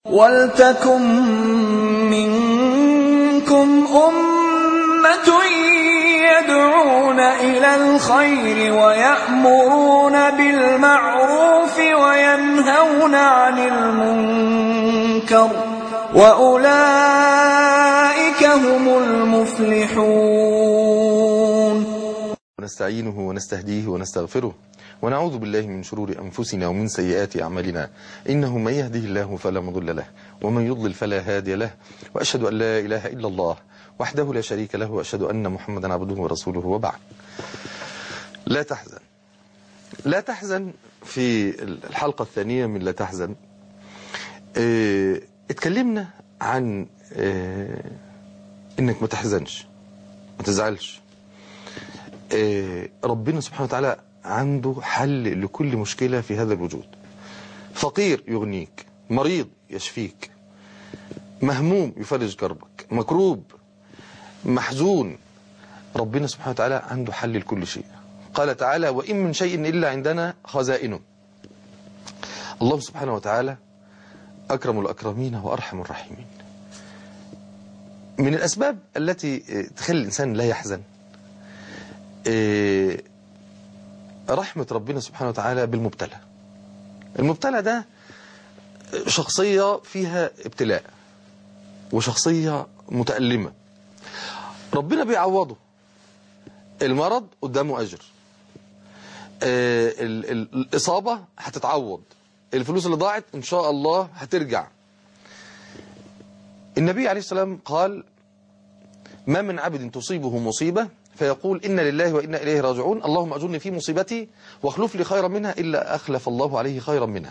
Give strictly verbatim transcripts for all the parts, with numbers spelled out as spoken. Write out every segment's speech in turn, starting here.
وَلْتَكُن مِّنكُمْ أُمَّةٌ يَدْعُونَ إِلَى الْخَيْرِ وَيَأْمُرُونَ بِالْمَعْرُوفِ وَيَنْهَوْنَ عَنِ الْمُنكَرِ وَأُولَئِكَ هُمُ الْمُفْلِحُونَ. ونستعينه ونستهديه ونستغفره ونعوذ بالله من شرور أنفسنا ومن سيئات أعمالنا، إنه من يهده الله فلا مضل له ومن يضلل فلا هادي له، وأشهد أن لا إله إلا الله وحده لا شريك له، وأشهد أن محمدا عبده ورسوله. وبعد، لا تحزن لا تحزن. في الحلقة الثانية من لا تحزن اه اتكلمنا عن اه انك ما تحزنش، ما تزعلش. اه ربنا سبحانه وتعالى عنده حل لكل مشكلة في هذا الوجود. فقير يغنيك، مريض يشفيك، مهموم يفرج كربك، مكروب، محزون، ربنا سبحانه وتعالى عنده حل لكل شيء. قال تعالى: وإن من شيء إلا عندنا خزائنه. الله سبحانه وتعالى أكرم الأكرمين وأرحم الراحمين. من الأسباب التي تخلي الإنسان لا يحزن رحمة ربنا سبحانه وتعالى بالمبتلى. المبتلى ده شخصية فيها ابتلاء وشخصية متألمة، ربنا بيعوضه. المرض قدامه أجر، الإصابة هتتعوض، الفلوس اللي ضاعت إن شاء الله هترجع. النبي عليه السلام قال: ما من عبد تصيبه مصيبة فيقول إن لله وإنا إليه راجعون، اللهم أجرني في مصيبتي واخلف لي خيرا منها، إلا أخلف الله عليه خيرا منها.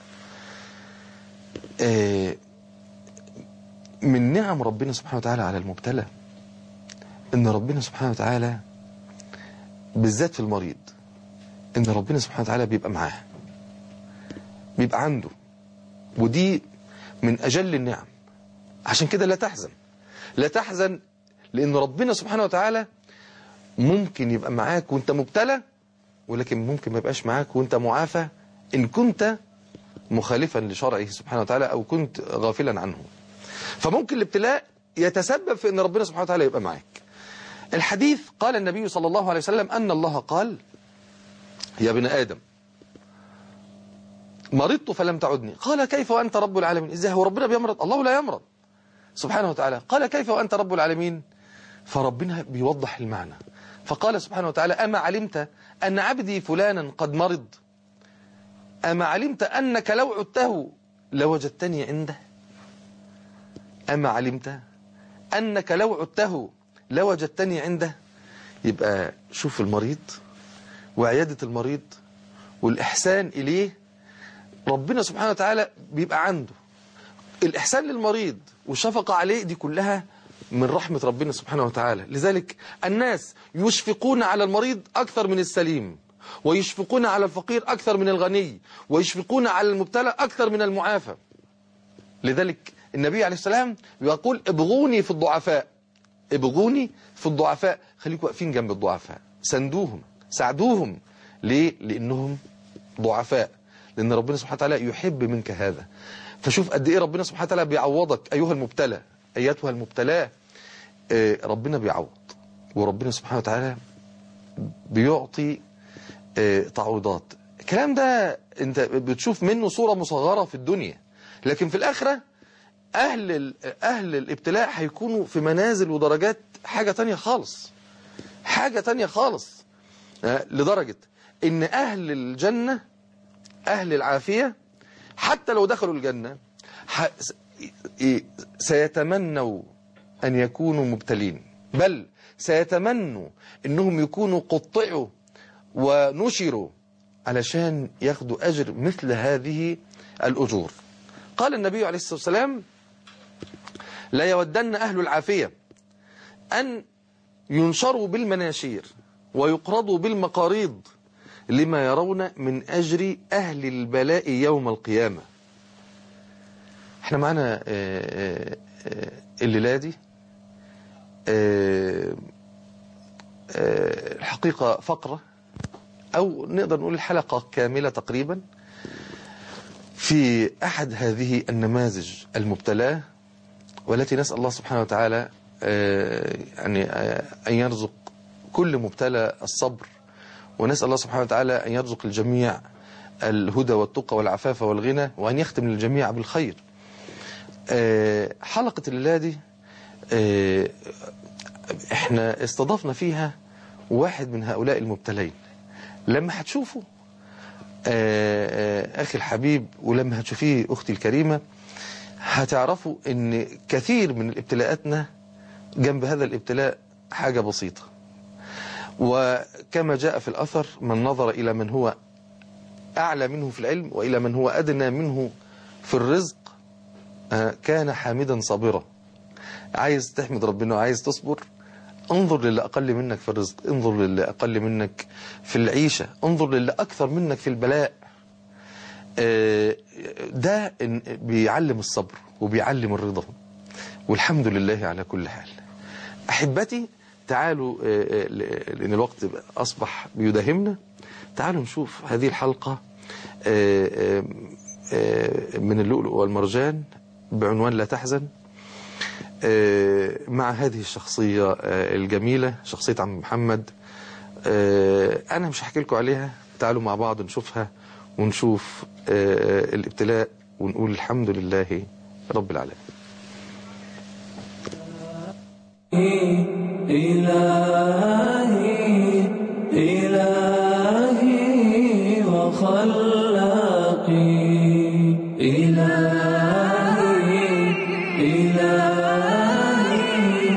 من نعم ربنا سبحانه وتعالى على المبتلى إن ربنا سبحانه وتعالى بالذات في المريض إن ربنا سبحانه وتعالى بيبقى معاه، بيبقى عنده، ودي من أجل النعم. عشان كده لا تحزن لا تحزن لأن ربنا سبحانه وتعالى ممكن يبقى معاك وانت مبتلى، ولكن ممكن ما يبقاش معاك وانت معافى إن كنت مخالفا لشرعه سبحانه وتعالى أو كنت غافلا عنه. فممكن الابتلاء يتسبب في أن ربنا سبحانه وتعالى يبقى معاك. الحديث قال النبي صلى الله عليه وسلم أن الله قال: يا ابن آدم مرضت فلم تعدني. قال: كيف وأنت رب العالمين؟ إزاي هو ربنا بيمرض؟ الله لا يمرض سبحانه وتعالى. قال: كيف وأنت رب العالمين؟ فربنا بيوضح المعنى، فقال سبحانه وتعالى: أما علمت أن عبدي فلانا قد مرض؟ أما علمت أنك لو عدته لوجدتني عنده؟ أما علمت أنك لو عدته لوجدتني عنده؟ يبقى شوف المريض وعيادة المريض والإحسان إليه، ربنا سبحانه وتعالى بيبقى عنده الإحسان للمريض والشفقة عليه، دي كلها من رحمة ربنا سبحانه وتعالى. لذلك الناس يشفقون على المريض أكثر من السليم، ويشفقون على الفقير أكثر من الغني، ويشفقون على المبتلى أكثر من المعافى. لذلك النبي عليه السلام يقول: ابغوني في الضعفاء، ابغوني في الضعفاء. خليكم واقفين جنب الضعفاء، سندوهم، ساعدوهم. ليه؟ لأنهم ضعفاء، لأن ربنا سبحانه وتعالى يحب منك هذا. فشوف قد إيه ربنا سبحانه وتعالى بيعوضك أيها المبتلى، أيتها المبتلى. ربنا بيعوض، وربنا سبحانه وتعالى بيعطي تعويضات. الكلام ده أنت بتشوف منه صورة مصغرة في الدنيا، لكن في الآخرة أهل أهل الابتلاء هيكونوا في منازل ودرجات حاجة تانية خالص، حاجة تانية خالص، لدرجة إن أهل الجنة، أهل العافية، حتى لو دخلوا الجنة سيتمنوا أن يكونوا مبتلين، بل سيتمنوا أنهم يكونوا قطعوا ونشروا علشان ياخدوا أجر مثل هذه الأجور. قال النبي عليه الصلاة والسلام: لا يودن أهل العافية أن ينشروا بالمناشير ويقرضوا بالمقاريض لما يرون من أجر أهل البلاء يوم القيامة. احنا معنا الليلة دي الحقيقة فقرة، أو نقدر نقول الحلقة كاملة تقريبا، في أحد هذه النماذج المبتلاة، والتي نسأل الله سبحانه وتعالى يعني أن يرزق كل مبتلى الصبر، ونسأل الله سبحانه وتعالى أن يرزق الجميع الهدى والتقى والعفاف والغنى، وأن يختم للجميع بالخير. حلقة الليلة دي احنا استضفنا فيها واحد من هؤلاء المبتلين. لما هتشوفوا أخي الحبيب، ولما هتشوفيه أختي الكريمة، هتعرفوا ان كثير من ابتلاءاتنا جنب هذا الابتلاء حاجة بسيطة. وكما جاء في الأثر: من نظر إلى من هو أعلى منه في العلم وإلى من هو أدنى منه في الرزق كان حامدا صابرا. عايز تحمد ربنا وعايز تصبر، انظر للي أقل منك في الرزق، انظر للي أقل منك في العيشة، انظر للي أكثر منك في البلاء. ده بيعلم الصبر وبيعلم الرضا، والحمد لله على كل حال. أحبتي، تعالوا لأن الوقت أصبح بيداهمنا، تعالوا نشوف هذه الحلقة من اللؤلؤ والمرجان بعنوان لا تحزن، مع هذه الشخصية الجميلة، شخصية عم محمد. أنا مش هحكي لكم عليها، تعالوا مع بعض نشوفها ونشوف الابتلاء ونقول الحمد لله رب العالمين. إلهي إلهي وخلاقي، إلهي إلهي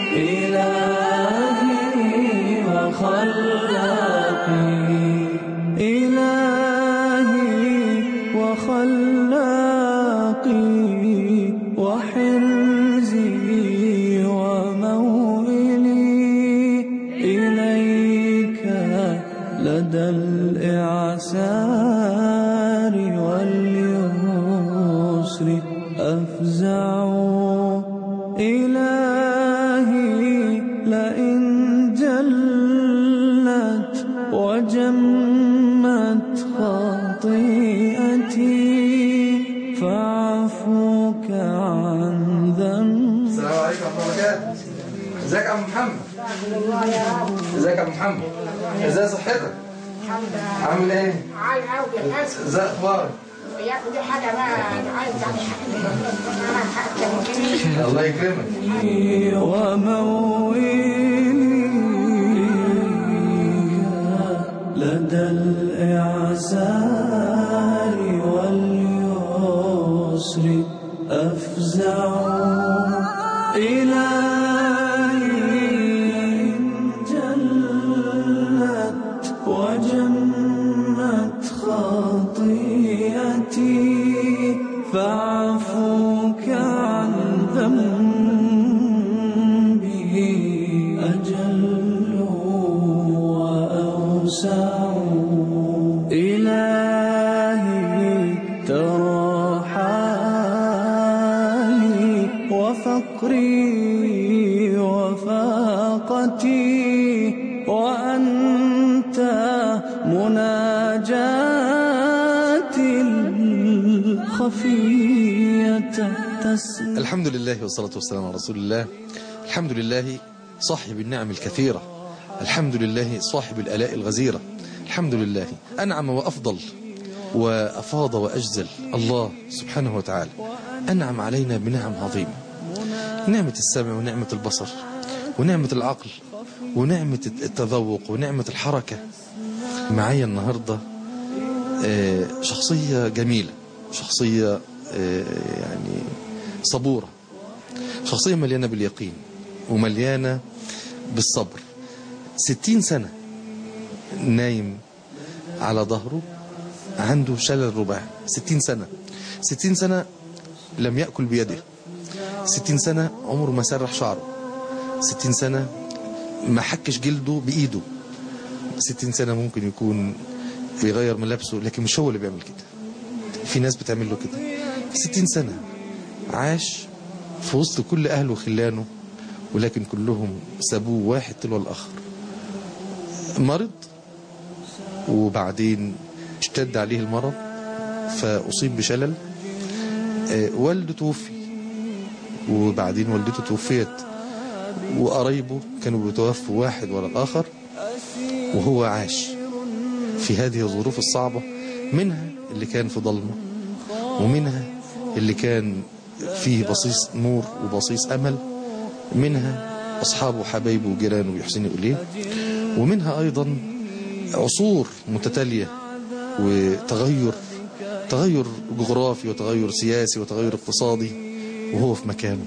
إلهي وخلاقي، إلهي وخلاقي وحرزي وموئلي، إليك لدى الإعسار واليسر أفزع، إلهي لئن جلت وجمت خطيئتي فاعفوك عن ذنبي. السلام عليكم ورحمة الله وبركاته. ازيك يا عم محمد؟ الحمد لله يا رب. ازيك يا عم محمد؟ ازاي صحتك؟ الحمد لله. عامل ايه؟ عايز قوي الناس. ازاي اخبارك؟ ياخد دي حاجه بقى عايز اعمل حاجه. الله يكرمك. وموئلي لدى الإعسار واليسر أفزع، إلهي جلت وجمت خطيئتي فاعفوك عن ذنبي أجل وأوسع، إلهي ترى حالي وفقري وفاقتي، وأنت مناجاتي الخفية تسمع. الحمد لله والصلاة والسلام على رسول الله. الحمد لله صاحب النعم الكثيرة، الحمد لله صاحب الآلاء الغزيرة، الحمد لله أنعم وأفضل وأفاض وأجزل. الله سبحانه وتعالى أنعم علينا بنعم عظيمة، نعمة السمع ونعمة البصر ونعمة العقل ونعمة التذوق ونعمة الحركة. معايا النهاردة شخصية جميلة، شخصية يعني صبورة، شخصية مليانة باليقين ومليانة بالصبر. ستين سنة نايم على ظهره، عنده شلل رباعي. ستين سنة، ستين سنة لم يأكل بيده، ستين سنة عمره ما سرح شعره، ستين سنة ما حكش جلده بإيده، ستين سنة ممكن يكون بيغير ملابسه لكن مش هو اللي بيعمل كده، في ناس بتعمل له كده. ستين سنة عاش في وسط كل أهله وخلانه، ولكن كلهم سابوه واحد تلو الآخر. مرض وبعدين اشتد عليه المرض فأصيب بشلل. والده توفي، وبعدين والدته توفيت، وقرايبه كانوا بيتوفوا واحد ورا الآخر، وهو عاش في هذه الظروف الصعبة، منها اللي كان في ضلمة، ومنها اللي كان فيه بصيص نور وبصيص أمل، منها أصحابه وحبايبه وجيرانه يحسنوا إليه، ومنها أيضا عصور متتالية وتغير تغير جغرافي وتغير سياسي وتغير اقتصادي وهو في مكانه.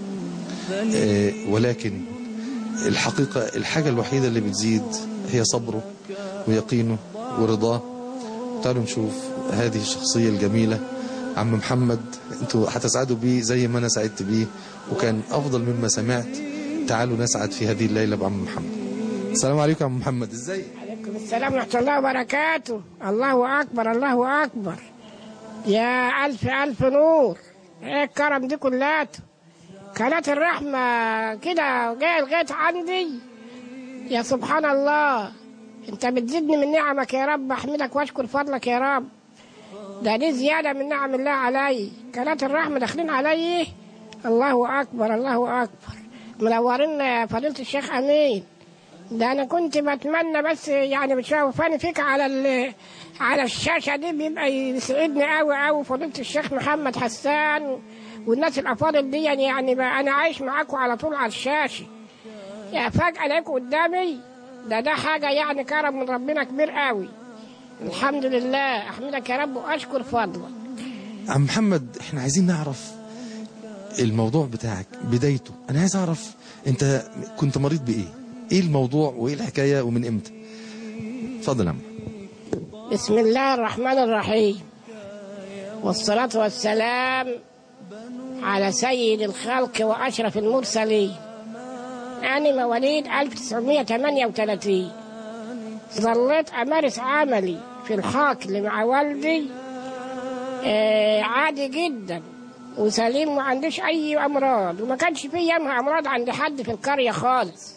ولكن الحقيقة الحاجة الوحيدة اللي بتزيد هي صبره ويقينه ورضاه. تعالوا نشوف هذه الشخصية الجميلة عم محمد، انتوا هتسعدوا بيه زي ما انا سعدت بيه، وكان افضل مما سمعت. تعالوا نسعد في هذه الليلة بعم محمد. السلام عليكم يا عم محمد، ازاي؟ عليكم السلام ورحمة الله وبركاته. الله أكبر الله أكبر، يا ألف ألف نور. ايه الكرم دي كلاته؟ قناة الرحمة كده جاي لغاية عندي، يا سبحان الله. انت بتزيدني من نعمك يا رب، احمدك واشكر فضلك يا رب. ده دي زيادة من نعم الله علي. قناة الرحمة داخلين علي، الله أكبر الله أكبر. منورين فضيلة الشيخ أمين. ده أنا كنت بتمنى بس يعني بتشوفاني فيك على على الشاشة دي بيبقى يسعدني قوي قوي. فضيلة الشيخ محمد حسان والناس الأفاضل دي، يعني بقى أنا عايش معاكم على طول على الشاشة، يا فجأة ألاقيكم قدامي. ده ده حاجة يعني كرم من ربنا كبير قوي. الحمد لله، أحمدك يا رب وأشكر فضلك. عم محمد، احنا عايزين نعرف الموضوع بتاعك بدايته. أنا عايز أعرف أنت كنت مريض بإيه؟ إيه الموضوع وإيه الحكاية ومن إمتى؟ اتفضل يا عم. بسم الله الرحمن الرحيم، والصلاة والسلام على سيد الخلق وأشرف المرسلين. أنا مواليد ألف وتسعمائة وثمانية وثلاثين. ظليت أمارس عملي في الحقل مع والدي آه عادي جدا وسليم، ما عنديش أي أمراض، وما كانش في يومها أمراض عند حد في القرية خالص.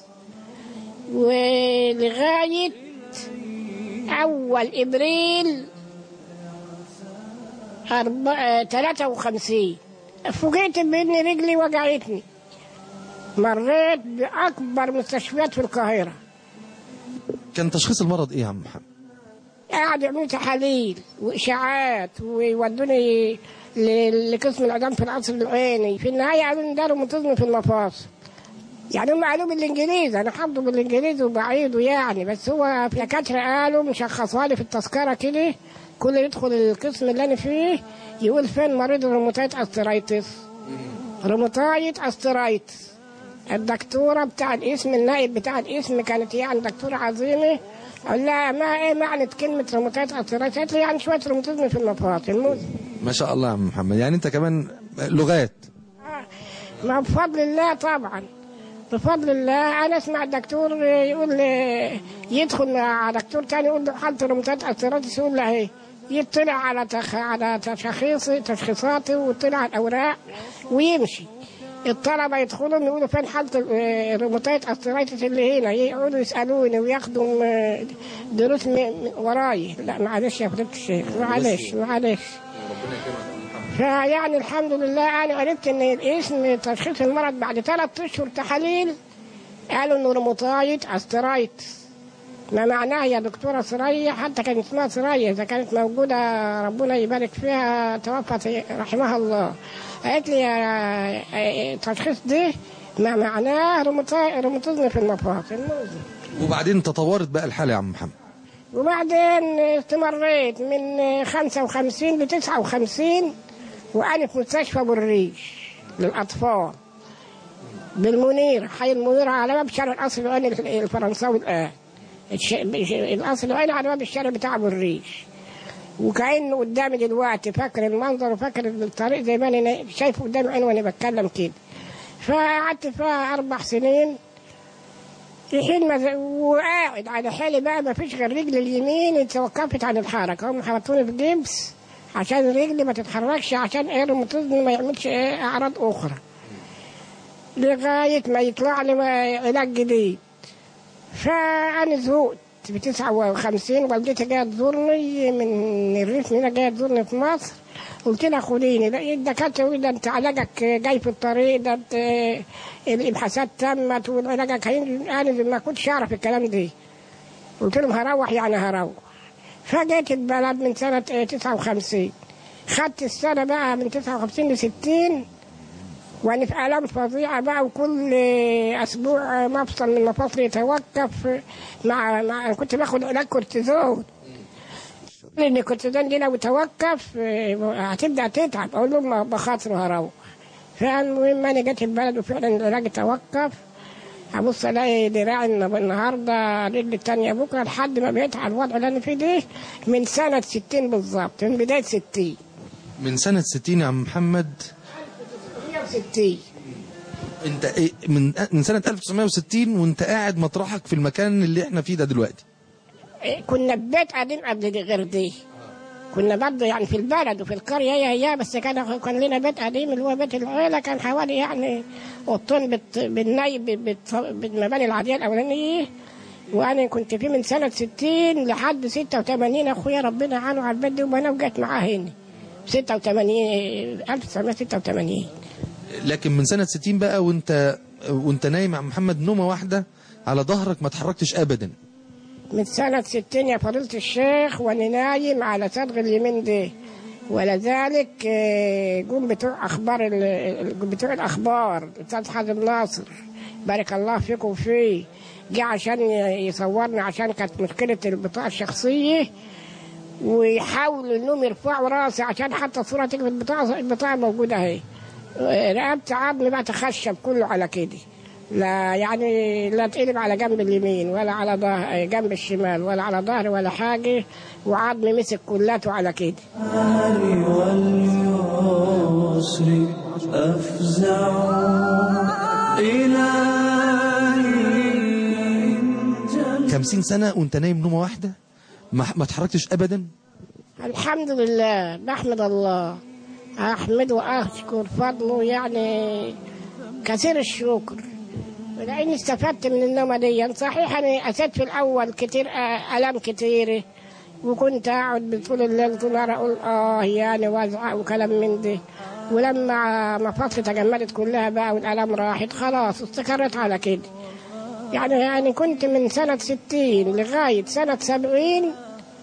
ولغاية أول إبريل أربعة ثلاثة وخمسين فوجئت بإن رجلي وجعتني. مريت بأكبر مستشفيات في القاهرة. كان تشخيص المرض إيه يا عم محمد؟ قاعد يعملوا تحاليل وإشاعات ويودوني لقسم العظام في القصر العيني. في النهاية قالوا لي ده روماتيزم في المفاصل. يعني هم قالوا بالإنجليزي، أنا حافظه بالإنجليزي وبعيده يعني، بس هو في دكاترة قالوا مشخصها لي في التذكرة كده. كل يدخل القسم اللي أنا فيه يقول فين مريض الروماتويد أسترايتس، روماتويد أسترايتس. الدكتورة بتاع الاسم، النائب بتاع الاسم، كانت يعني دكتورة عظيمة. قال لها ما ايه معنى كلمة روماتويد أسترايتس؟ قالت لي يعني شوية روماتيزم في المفاصل. ما شاء الله يا عم محمد، يعني أنت كمان لغات. آه. ما بفضل الله طبعا، بفضل الله. أنا أسمع الدكتور يقول يدخل مع دكتور تاني يقول له حالة روماتويد أسترايتس، يقول له ايه، يطلع على تخ... على تشخيصي تشخيصاتي ويطلع على الأوراق ويمشي. الطلبة يدخلوا يقولوا فين حالة الروماتويد أسترايتس اللي هنا، يقعدوا يسألوني وياخدوا دروس وراي. لا معلش يا فضيلة الشيخ، معلش معلش. فيعني الحمد لله أنا عرفت إن الاسم تشخيص المرض بعد ثلاث أشهر تحاليل قالوا إنه روماتويد أسترايتس. ما معناها يا دكتورة سرية، حتى كانت اسمها سرية إذا كانت موجودة ربنا يبارك فيها، توفت رحمها الله. قالت لي يا تشخيص ده ما معناه روماتيزم في المفاصل. وبعدين تطورت بقى الحالة يا عم محمد؟ وبعدين استمريت من خمسة وخمسين ل تسعة وخمسين وأنا في مستشفى بالريش للأطفال بالمنير، حي المنير على باب شارع القصر العيني الفرنساوي الآن. القصر العيني على باب الشارع بتاع بالريش، وكأنه قدامي دلوقتي، فاكر المنظر وفاكر الطريق زي ما انا شايفه قدامي عيني وانا بتكلم كده. فقعدت فيها اربع سنين الحين ما وقاعد على حالي بقى، ما فيش غير رجلي اليمين توقفت عن الحركه. هم حطوني في جبس عشان رجلي ما تتحركش، عشان ايه الروماتيزم ما يعملش ايه اعراض اخرى، لغايه ما يطلع لي علاج جديد. فانا زهقت في تسعة وخمسين والدتي جايه تزورني من الريف، هنا جايه تزورني في مصر. قلت لها خديني، الدكاتره يقولوا ده انت علاجك جاي في الطريق، ده انت الابحاثات تمت وعلاجك هينزل. انا ما كنتش اعرف الكلام ده. قلت لهم هروح يعني هروح. فجيت البلد من سنه تسعة وخمسين، خدت السنه بقى من تسعة وخمسين ل ستين وانا في الام فظيعه بقى، وكل اسبوع مفصل من مفاصلي يتوقف. مع, مع كنت باخد علاج كورتيزون، لان الكورتيزون دي لو توقف هتبدا تتعب. اقول لهم بخاطر هروح. فالمهم انا جيت البلد وفعلا العلاج توقف. ابص الاقي دراعي النهارده رجلي الثانيه بكره، لحد ما بقيت على الوضع اللي انا فيه ده من سنه ستين بالظبط، من بدايه ستين. من سنه ستين يا عم محمد؟ ألف وتسعمية وستين. انت ايه من من سنه ألف وتسعمية وستين وانت قاعد مطرحك في المكان اللي احنا فيه ده دلوقتي؟ إيه، كنا في بيت قديم قبل دي غير دي. كنا برضه يعني في البلد وفي القريه هي هي بس كان كان لنا بيت قديم اللي هو بيت العيله، كان حوالي يعني اوضتين بت... بالني بت... بالمباني العاديه الاولانيه. وانا كنت فيه من سنه ستين لحد ستة وثمانين. اخويا ربنا يعانه على البيت ده وانا وجيت معاه هنا ستة وثمانين ألف وتسعمية وستة وثمانين. لكن من سنه ستين بقى وانت وانت نايم يا محمد نومه واحده على ظهرك ما تحركتش ابدا؟ من سنة ستين يا فضيلة الشيخ وانا نايم على صدغ اليمين ده. ولذلك جم بتوع اخبار بتوع الاخبار استاذ حازم ناصر بارك الله فيكم وفيه، جه عشان يصورنا عشان كانت مشكلة البطاقة الشخصية، ويحاولوا انهم يرفعوا راسي عشان حتى الصورة تيجي في البطاقة. البطاقة موجودة اهي. رقبت عظمي بقى تخشب كله على كده، لا يعني لا تقلب على جنب اليمين ولا على ظهر جنب الشمال ولا على ظهر ولا حاجة، وعظمي مسك كلاته على كده. واليسر أفزع إلهي. خمسين سنة وانت نايم نومة واحدة ما ما اتحركتش ابدا؟ الحمد لله، بحمد الله، احمد واشكر فضله يعني كثير الشكر، لاني استفدت من النومه دي. صحيح انا اسيت في الاول كتير الام كتيره، وكنت اقعد طول الليل طول النهار اقول اه يعني وازعق وكلام من ده. ولما مفاصلي تجمدت كلها بقى والالام راحت خلاص استقرت على كده. يعني يعني كنت من سنه ستين لغايه سنه سبعين،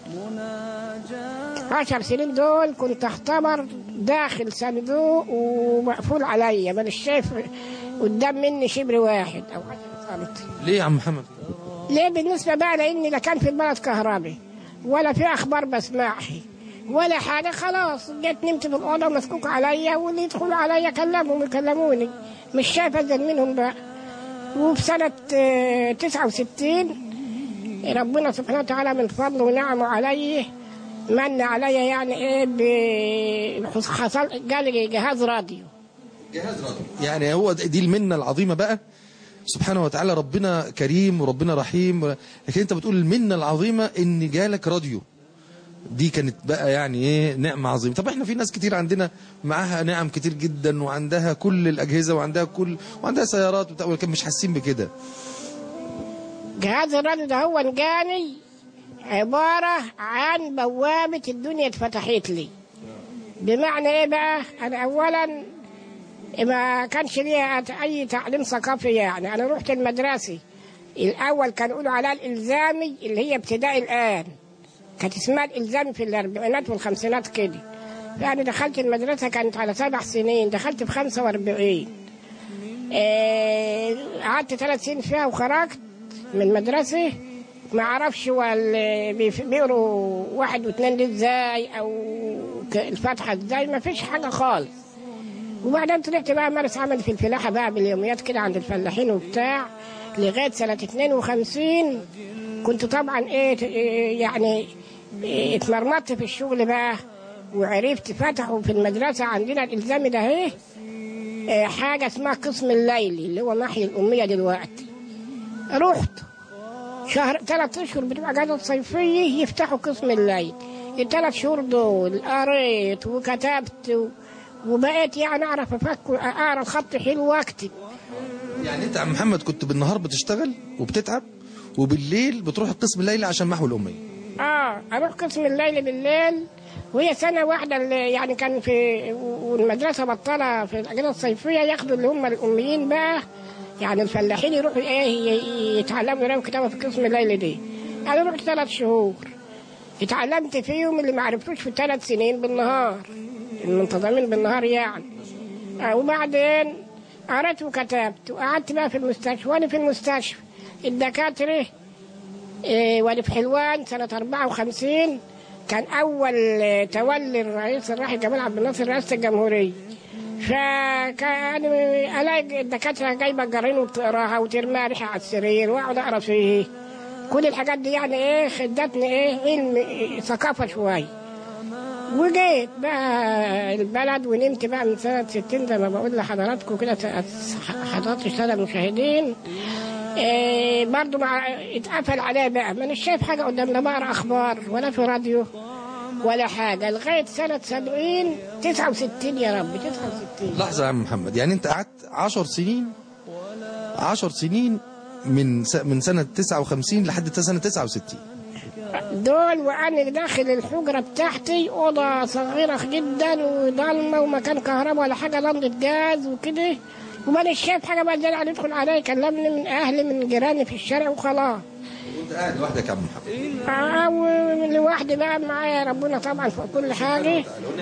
عشر سنين دول كنت اختبر داخل صندوق ومقفول عليا، مانيش شايف قدام مني شبر واحد او عشرة سنتي. ليه يا عم محمد؟ ليه؟ بالنسبه بقى لاني لا كان في البلد كهربي ولا في اخبار بسمعها ولا حاجه. خلاص جيت نمت في الاوضه مسكوك عليا، واللي يدخلوا عليا كلمهم يكلموني، مش شايف ازل منهم بقى. وفي سنه تسعة وستين ربنا سبحانه وتعالى من فضله ونعمه عليه من عليا يعني ايه حصل جالي جهاز راديو. جهاز راديو يعني هو دي المنة العظيمة بقى سبحانه وتعالى. ربنا كريم وربنا رحيم، لكن انت بتقول المنة العظيمة ان جالك راديو، دي كانت بقى يعني ايه نعمة عظيمة. طب احنا في ناس كتير عندنا معاها نعم كتير جدا وعندها كل الأجهزة وعندها كل وعندها سيارات ولكن مش حاسين بكده. جهاز الراديو ده هو جاني عبارة عن بوابة الدنيا اتفتحت لي. بمعنى ايه بقى؟ انا اولا ما كانش ليا اي تعليم ثقافي، يعني انا رحت المدرسة الاول كان يقولوا على الالزامي اللي هي ابتدائي الان، كانت اسمها الالزامي في الاربعينات والخمسينات كده. يعني دخلت المدرسة كانت على سبع سنين، دخلت في خمسة واربعين، قعدت ثلاث سنين فيها وخرجت من المدرسة. ما اعرفش بيقروا واحد واثنين دي ازاي او الفاتحه ازاي، ما فيش حاجه خالص. وبعدين طلعت بقى مارس عمل في الفلاحه بقى باليوميات كده عند الفلاحين وبتاع لغايه سنه اثنين وخمسين. كنت طبعا ايه يعني اتمرمطت في الشغل بقى، وعرفت فتحوا في المدرسه عندنا الالزامي ده ايه حاجه اسمها قسم الليلي اللي هو محي الاميه دلوقتي. رحت شهر ثلاث اشهر بتبقى اجازه صيفيه يفتحوا قسم الليل. الثلاث شهور دول قريت وكتبت وبقيت يعني اعرف افكر اعرف خط حلو واكتب. يعني انت يا عم محمد كنت بالنهار بتشتغل وبتتعب وبالليل بتروح القسم الليلي عشان محو الأمية. اه اروح قسم الليل بالليل، وهي سنه واحده اللي يعني كان في والمدرسه بطلة في الاجازه الصيفيه ياخدوا اللي هم الاميين بقى، يعني الفلاحين يروحوا ايه يتعلموا يقراوا كتابه في قسم الليل دي. انا رحت ثلاث شهور اتعلمت فيهم اللي ما عرفتوش في ثلاث سنين بالنهار، المنتظمين بالنهار يعني. آه وبعدين قرأت وكتبت وقعدت بقى في المستشفى. وانا في المستشفى الدكاتره إيه وانا في حلوان سنه أربعة وخمسين كان اول تولي الرئيس الراحل جمال عبد الناصر رئاسه الجمهوريه، فكان الاقي الدكاتره جايبه جرين وبتقراها وترميها ريحه على السرير واقعد اقرا فيه. كل الحاجات دي يعني ايه خدتني ايه علم إيه ثقافه شويه. وجيت بقى البلد ونمت بقى من سنه ستين زي ما بقول لحضراتكم كده، حضرات الساده المشاهدين. إيه برضو مع اتقفل عليا بقى، ما مش شايف حاجه قدام، لا بقرا اخبار ولا في راديو ولا حاجه لغايه سنه سبعين تسعة وستين يا رب تسعة وستين. لحظه يا عم محمد، يعني انت قعدت عشر سنين عشر سنين من من سنه تسعة وخمسين لحد سنه تسعة وستين دول، وانا داخل الحجره بتاعتي اوضه صغيره جدا وضلمه ومكان كهرباء ولا حاجه، لمبه جاز وكده، وما شايف حاجه بقى. جاي على يدخل عليا يكلمني من اهلي من جيراني في الشارع وخلاص. وانت قاعد لوحدك يا عم محمد؟ اه لوحدي بقى، معايا ربنا طبعا فوق كل حاجه.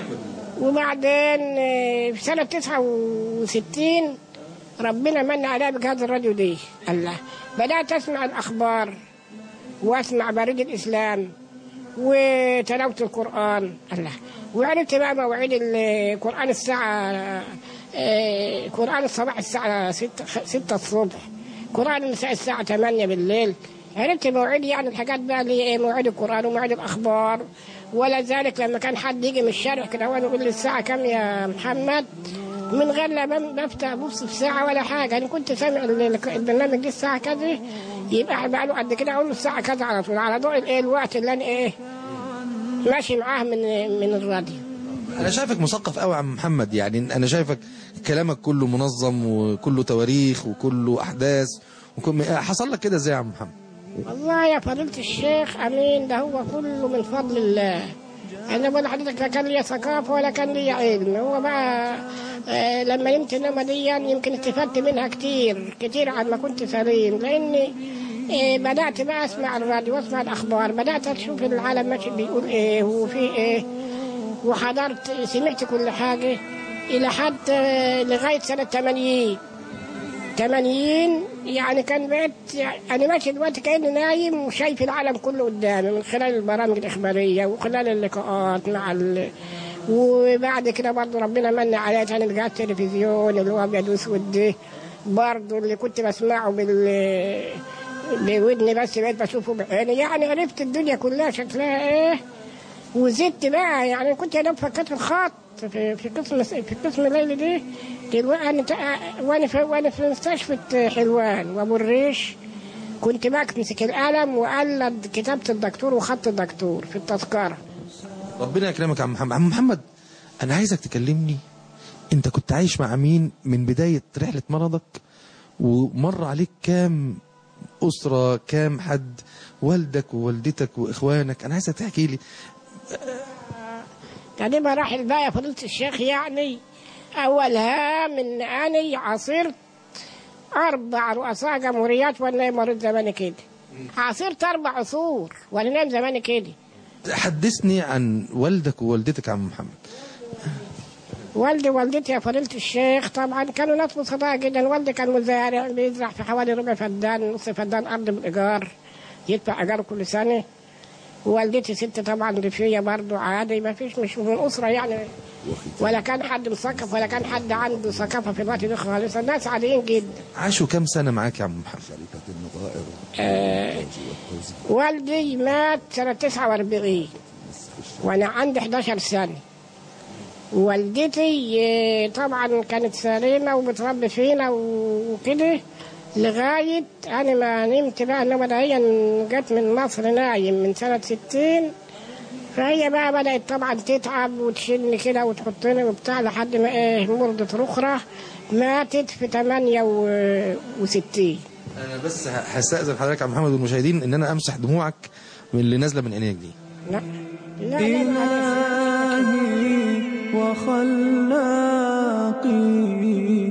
وبعدين في سنه تسعة وستين ربنا من عليا بجهاز الراديو دي. الله بدات اسمع الاخبار واسمع بريد الاسلام وتلاوه القران. الله وعرفت بقى مواعيد القران الساعه إيه قرآن الصباح الساعة ستة ستة الصبح، قرآن النساء الساعة ثمانية بالليل. عرفت مواعيد يعني الحاجات بقى اللي ايه مواعيد القرآن ومواعيد الأخبار. ولا ذلك لما كان حد يجي من الشارع كده وانا يقول لي الساعة كام يا محمد، من غير لا بفتح ابص في ساعة ولا حاجة. أنا كنت سامع البرنامج دي الساعة كذا، يبقى بقى له قد كده أقول له الساعة كذا على طول، على ضوء الايه الوقت اللي أنا ايه ماشي معاه من من الراديو. أنا شايفك مثقف قوي يا عم محمد، يعني أنا شايفك كلامك كله منظم وكله تواريخ وكله أحداث وكل... حصل لك كده إزاي يا عم محمد؟ والله يا فضيلة الشيخ أمين ده هو كله من فضل الله. أنا بقول لحضرتك لا كان لي ثقافة ولا كان لي علم، هو بقى آه لما نمت النومة دي يمكن استفدت منها كتير كتير عن ما كنت سليم، لأني آه بدأت بقى أسمع الراديو وأسمع الأخبار، بدأت أشوف العالم ماشي بيقول إيه وفي إيه، وحضرت سمعت كل حاجة إلى حد لغاية سنة ثمانين ثمانين يعني كان بقيت يعني أنا ماشي دلوقتي كأني نايم وشايف العالم كله قدامي من خلال البرامج الإخبارية وخلال اللقاءات مع ال... وبعد كده برضه ربنا من عليا تاني لقيت التلفزيون اللي هو أبيض وأسود ده برضه اللي كنت بسمعه بال بودني بس بقيت بشوفه بعيني، يعني عرفت الدنيا كلها شكلها إيه. وزدت بقى يعني كنت انا فكرت الخط في في قسم في قسم الليل دي دلوقتي انا وانا في وانا في مستشفى حلوان وابو الريش كنت بمسك القلم وقلد كتابه الدكتور وخط الدكتور في التذكره. ربنا يكرمك يا عم محمد. عم محمد انا عايزك تكلمني، انت كنت عايش مع مين من بدايه رحله مرضك، ومر عليك كام اسره، كام حد، والدك ووالدتك واخوانك؟ انا عايزك تحكي لي. يعني مراحل بقى يا فضيلة الشيخ، يعني أولها من أني عاصرت أربع رؤساء جمهوريات وأنا مريض زمان كده، عاصرت أربع عصور وأنا نايم زمان كده. حدثني عن والدك ووالدتك يا عم محمد. والدي ووالدتي يا فضيلة الشيخ طبعا كانوا ناس بسطاء جدا. والدي كان مزارع بيزرع في حوالي ربع فدان نص فدان أرض بالإيجار، يدفع إيجار كل سنة. ووالدتي ست طبعا ريفية برضه عادي، ما فيش مش من أسرة يعني، ولا كان حد مثقف ولا كان حد عنده ثقافة في الوقت ده خالص، الناس عاديين جدا. عاشوا كم سنة معاك يا عم محمد؟ آه والدي مات سنة تسعة وأربعين وأنا عندي حداشر سنة. والدتي طبعا كانت سليمة وبتربي فينا وكده لغاية أنا ما نمت بقى. إنما هي جت من مصر نايم من سنة ستين، فهي بقى بدأت طبعا تتعب وتشيلني كده وتحطني وبتاع لحد ما إيه مرضت أخرى ماتت في ثمانية وستين. انا بس هستأذن حضرتك يا محمد والمشاهدين ان انا امسح دموعك من اللي نازله من عينيك دي. لا لا إلهي وخلاقي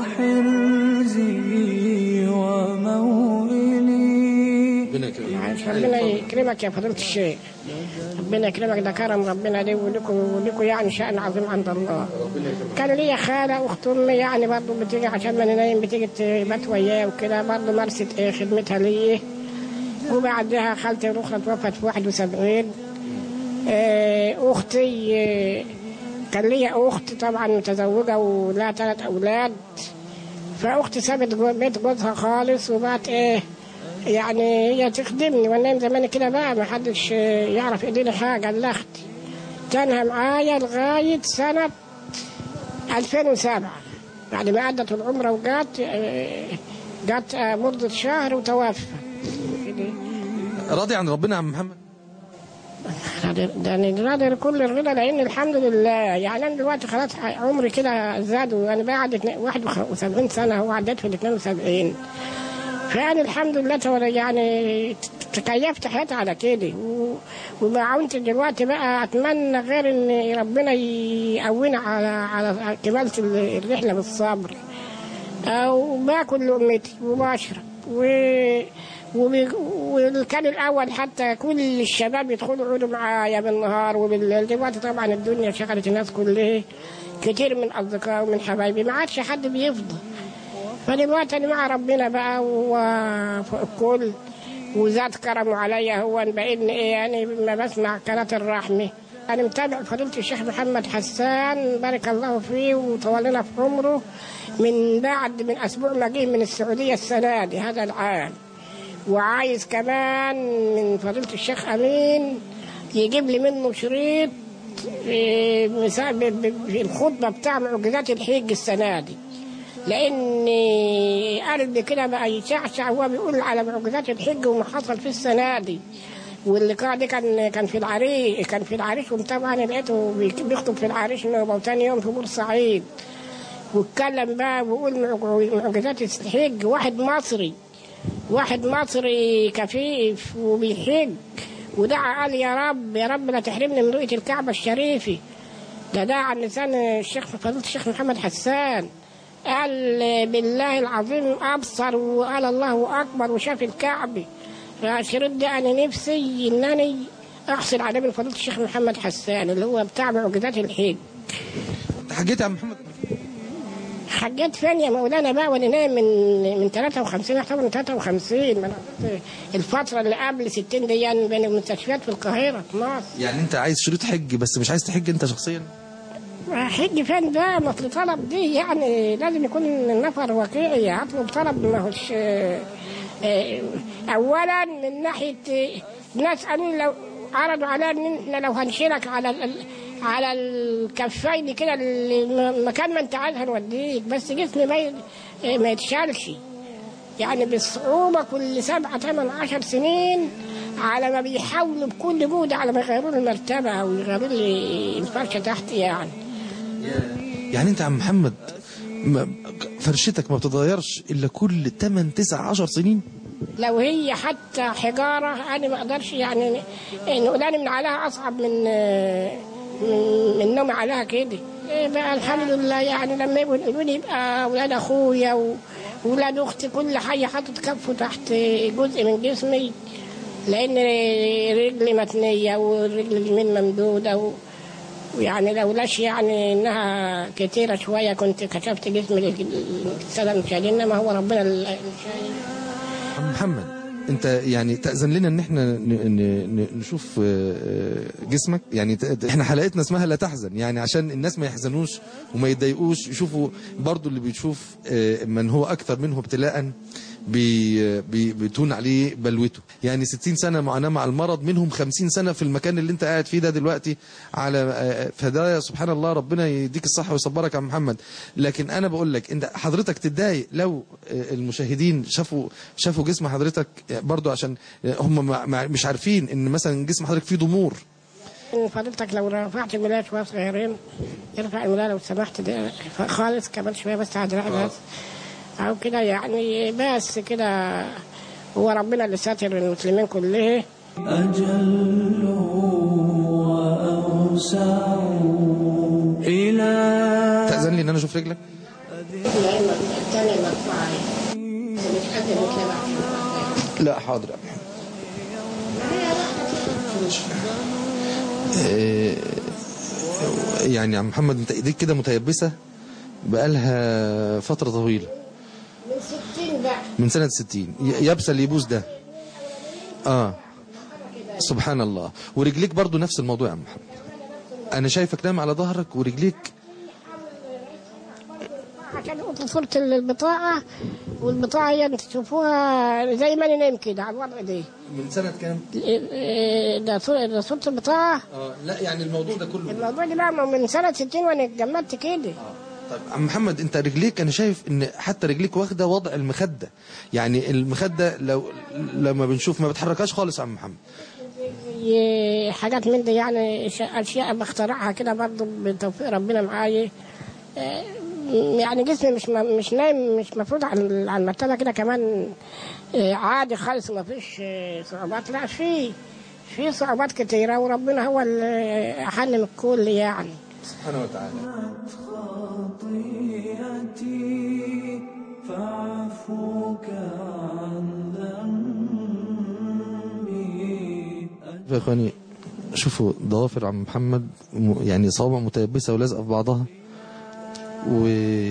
وحرزي وموئلي. ربنا يكرمك يا فضيلة الشيخ، ربنا يكرمك، ده كرم ربنا لي ولكم ولكم يعني شأن عظيم عند الله. كان لي خالة أخت أمي يعني برضه بتيجي عشان ما ننام بتيجي تبات وياه وكده، برضه مارست إيه خدمتها لي. وبعدها خالتي الأخرى توفت في واحد وسبعين. أختي كان لي أخت طبعا متزوجة ولها ثلاث أولاد، فأختي سابت بيت جوزها خالص وبقت إيه يعني هي تخدمني، وانا زمان كده بقى ما حدش يعرف يديني حاجه الا اختي. كانها معايا لغايه سنه ألفين وسبعة بعد ما عدت العمره وجات جات مده شهر وتوفى. راضي عن ربنا يا عم محمد؟ ده راضي كل الرضا، لان الحمد لله يعني انا دلوقتي خلاص عمري كده زاد، وانا بعد واحد وسبعين سنه هو عديت في ال اثنين وسبعين، فيعني الحمد لله يعني تكيفت حياتي على كده. وما عونت دلوقتي بقى اتمنى غير ان ربنا يقوينا على على كمالة الرحله بالصبر. او باكل لقمتي وبشرب و وكان الاول حتى كل الشباب يدخلوا يقعدوا معايا بالنهار وبالليل. دلوقتي طبعا الدنيا شغلت الناس كلها، كتير من اصدقائي ومن حبايبي ما عادش حد بيفضى. فدلوقتي أنا مع ربنا بقى وفوق الكل، وزاد كرمه عليا هو بإن إيه يعني ما بسمع قناة الرحمة. أنا متابع فضيلة الشيخ محمد حسان بارك الله فيه وطولنا في عمره، من بعد من أسبوع ما جه من السعودية السنة دي هذا العام، وعايز كمان من فضيلة الشيخ أمين يجيب لي منه شريط في الخطبة بتاع معجزات الحج السنة دي، لأن قلبي كده بقى يشعشع وهو بيقول على معجزات الحج وما حصل في السنة دي. واللقاء ده كان كان في العريش كان في العريش وطبعا لقيته بيخطب في العريش وتاني يوم في بورسعيد، واتكلم بقى ويقول معجزات الحج. واحد مصري واحد مصري كفيف وبيحج ودعا قال يا رب يا رب لا تحرمني من رؤية الكعبة الشريفة. ده دعا عن لسان الشيخ فضيلة الشيخ محمد حسان، قال بالله العظيم أبصر وقال الله أكبر وشاف الكعبة. فالشريط ده أنا نفسي إنني أحصل عليه من فضيلة الشيخ محمد حسان اللي هو بتاع معجزات الحج. حجيت يا عم محمد؟ حجيت فين يا مولانا بقى وانا نايم من من ثلاثة وخمسين اعتبر من ثلاثة وخمسين. ما انا الفترة اللي قبل ستين دي يعني بين المستشفيات في القاهرة في مصر. يعني أنت عايز شريط حج بس مش عايز تحج أنت شخصيا؟ حج فين ده؟ مثل طلب دي يعني لازم يكون النفر واقعي. اطلب طلب ما هوش اولا من ناحيه ناس قالوا لو عرضوا علينا ان احنا لو هنشيلك على على الكفين كده المكان ما انت عايز هنوديك، بس جسمي ما ما يتشالش يعني بالصعوبه كل سبعة ثمان عشر سنين على ما بيحاولوا بكل جهد على ما يغيروا لي المرتبه او يغيروا لي الفرشه تحت. يعني يعني انت يا عم محمد فرشتك ما بتتغيرش الا كل ثمانية تسعة عشر سنين؟ لو هي حتى حجاره انا ما اقدرش يعني نقولاني من عليها اصعب من من, من نوم عليها كده. إيه بقى الحمد لله يعني لما يبقوا يقولوا لي يبقى اولاد اخويا واولاد اختي كل حي حاطط كفه تحت جزء من جسمي، لان رجلي متنيه والرجل اليمين ممدوده ويعني لولاش يعني انها كتيره شويه كنت كشفت جسمي للساده المشاهدين، انما هو ربنا اللي عم محمد انت يعني تأذن لنا ان احنا نشوف جسمك. يعني احنا حلقتنا اسمها لا تحزن، يعني عشان الناس ما يحزنوش وما يتضايقوش، يشوفوا برضو اللي بيشوف من هو اكثر منه ابتلاء بي بي بتون عليه بلوته. يعني ستين سنة معاناة مع المرض، منهم خمسين سنة في المكان اللي انت قاعد فيه ده دلوقتي على فدايا. سبحان الله، ربنا يديك الصحة ويصبرك يا عم محمد. لكن انا بقول لك انت حضرتك تتضايق لو المشاهدين شافوا شافوا جسم حضرتك برضو، عشان هم مش عارفين ان مثلا جسم حضرتك فيه ضمور. فضلتك لو رفعت الملاية شوية صغيرين، ارفع الملاية لو سمحت ده خالص كمان شوية بس على دراعي بس او كده يعني، بس كده هو ربنا اللي ساتر المسلمين كلهم. أجل وأوسع إلى تأذن لي ان انا اشوف رجلك؟ لا حاضر. إيه يعني يا عم محمد انت ايديك كده متيبسه بقالها فتره طويله. من ستين بقى. من سنه ستين يابسه اللي يبوس ده. اه سبحان الله. ورجليك برضو نفس الموضوع يا عم محمد. انا شايفك نايم على ظهرك ورجليك. عشان قلت صورة البطاقة، والبطاقة هي تشوفوها زي ما انا نايم كده على الوضع ده. من سنة كام؟ ده صورة ده صورة البطاقة. اه لا يعني الموضوع ده كله. الموضوع ده بقى من سنة ستين وانا اتجمدت كده. اه طيب عم محمد انت رجليك انا شايف ان حتى رجليك واخده وضع المخدة، يعني المخدة لو لما بنشوف ما بتحركهاش خالص يا عم محمد. حاجات من دي يعني اشياء بخترعها كده برضه بتوفيق ربنا معايا. يعني جسمي مش مش نايم، مش مفروض على المرتبه كده كمان عادي خالص، ما فيش صعوبات. لا في في صعوبات كتيره، وربنا هو اللي احل من الكل يعني سبحانه وتعالى. خطيئتي فاعفوك عن ذنبي. يا اخواني شوفوا ضوافر عم محمد يعني صوابع متيبسه ولازقه في بعضها، و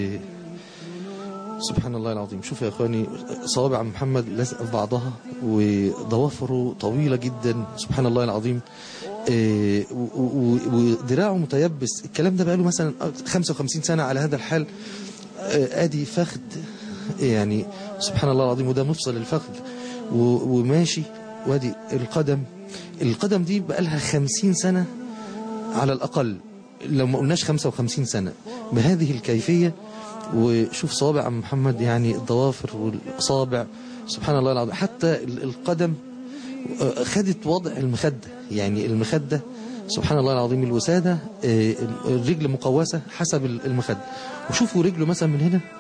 سبحان الله العظيم. شوف يا اخواني صوابع محمد لازقه في بعضها وضوافره طويله جدا سبحان الله العظيم، إيه ودراعه متيبس. الكلام ده بقاله مثلا خمسة وخمسين سنه على هذا الحال. إيه ادي فخذ يعني سبحان الله العظيم، وده مفصل الفخذ وماشي، وادي القدم. القدم دي بقالها خمسين سنه على الاقل، لو ما قلناش خمسة وخمسين سنة بهذه الكيفية. وشوف صوابع عم محمد يعني الضوافر والأصابع سبحان الله العظيم، حتى القدم خدت وضع المخدة، يعني المخدة سبحان الله العظيم الوسادة، الرجل مقوسة حسب المخدة. وشوفوا رجله مثلا من هنا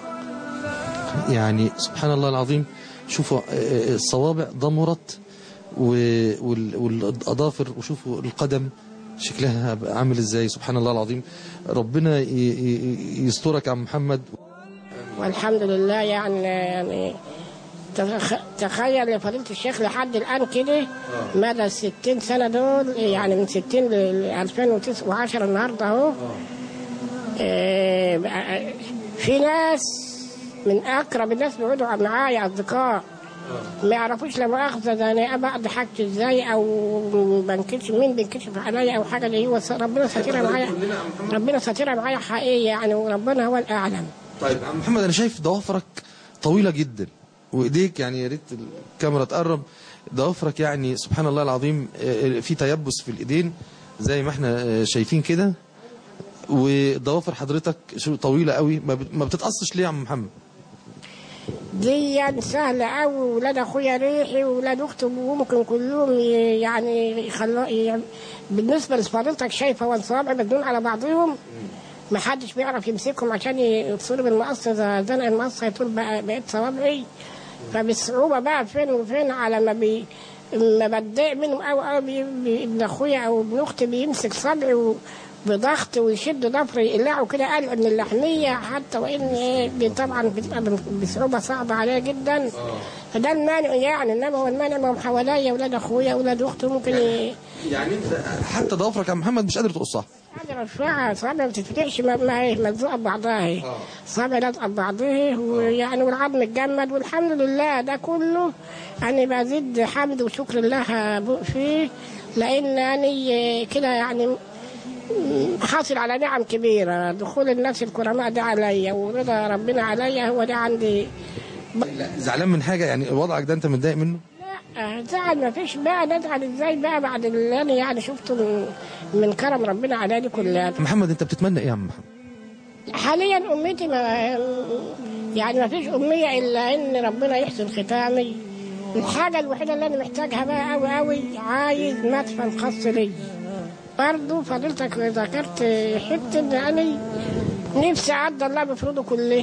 يعني سبحان الله العظيم، شوفوا الصوابع ضمرت والأظافر، وشوفوا القدم شكلها عامل ازاي سبحان الله العظيم. ربنا يسترك يا عم محمد. والحمد لله يعني يعني تخيل يا فضيلة الشيخ لحد الآن كده مدى الستين سنة دول، يعني من ستين ل ألفين وعشرة النهارده اهو. في ناس من أقرب الناس بيقعدوا معايا أصدقاء ما يعرفوش لا مؤاخذة ده انا بقضي حاجتي ازاي، او بنكشف مين بينكشف عليا او حاجه. اللي هو ربنا ساترها معايا، ربنا ساترها معايا حقيقي يعني، وربنا هو الاعلم. طيب عم محمد انا شايف ضوافرك طويله جدا وايديك يعني يا ريت الكاميرا تقرب. ضوافرك يعني سبحان الله العظيم في تيبس في الايدين زي ما احنا شايفين كده، وضوافر حضرتك طويله قوي. ما بتتقصش ليه يا عم محمد؟ دي سهلة أوي. ولاد أخويا ريحي وولاد أختي ممكن كلهم يعني يخلوا يعني. بالنسبة لفضيلتك شايفة والصوابع بدون على بعضهم، ما حدش بيعرف يمسكهم عشان يتصلوا بالمقص. إذا زنق المقص هيطول بقيت صوابعي، فبالصعوبة بقى فين وفين على ما بي ما بتضايق منهم أوي أوي. ابن أخويا أو ابن أختي بيمسك صبعي و بضغط ويشد ضفري يقلعه كده قلع من اللحميه، حتى وان طبعا بتبقى بصعوبه صعبه عليا جدا. فده المانع يعني، انما هو المانع ما هم حواليا اولاد اخويا اولاد اختي ممكن ي... يعني انت حتى ضفرك يا محمد مش قادر تقصها؟ قادر ارفعها، صابعي ما بتتفتحش، ملزوقه ببعضها، صابعي لازقه ببعضها ويعني والعظم اتجمد. والحمد لله ده كله يعني بزيد حمد وشكر الله فيه، لان يعني كده يعني حاصل على نعم كبيرة. دخول الناس الكرماء ده عليا ورضا ربنا عليا، هو ده عندي. لا زعلان من حاجة يعني وضعك ده انت متضايق منه؟ لا زعل ما فيش بقى. نزعل ازاي بقى بعد اللي انا يعني شفته من, من كرم ربنا عليا دي كلها. محمد انت بتتمنى ايه يا عم محمد؟ حاليا امتي ما يعني ما فيش امنية الا ان ربنا يحسن ختامي. الحاجة الوحيدة اللي انا محتاجها بقى قوي قوي، عايز مدفن خاص لي. برضه فضيلتك ذكرت حته ان انا نفسي اعدى الله بفروضه كله.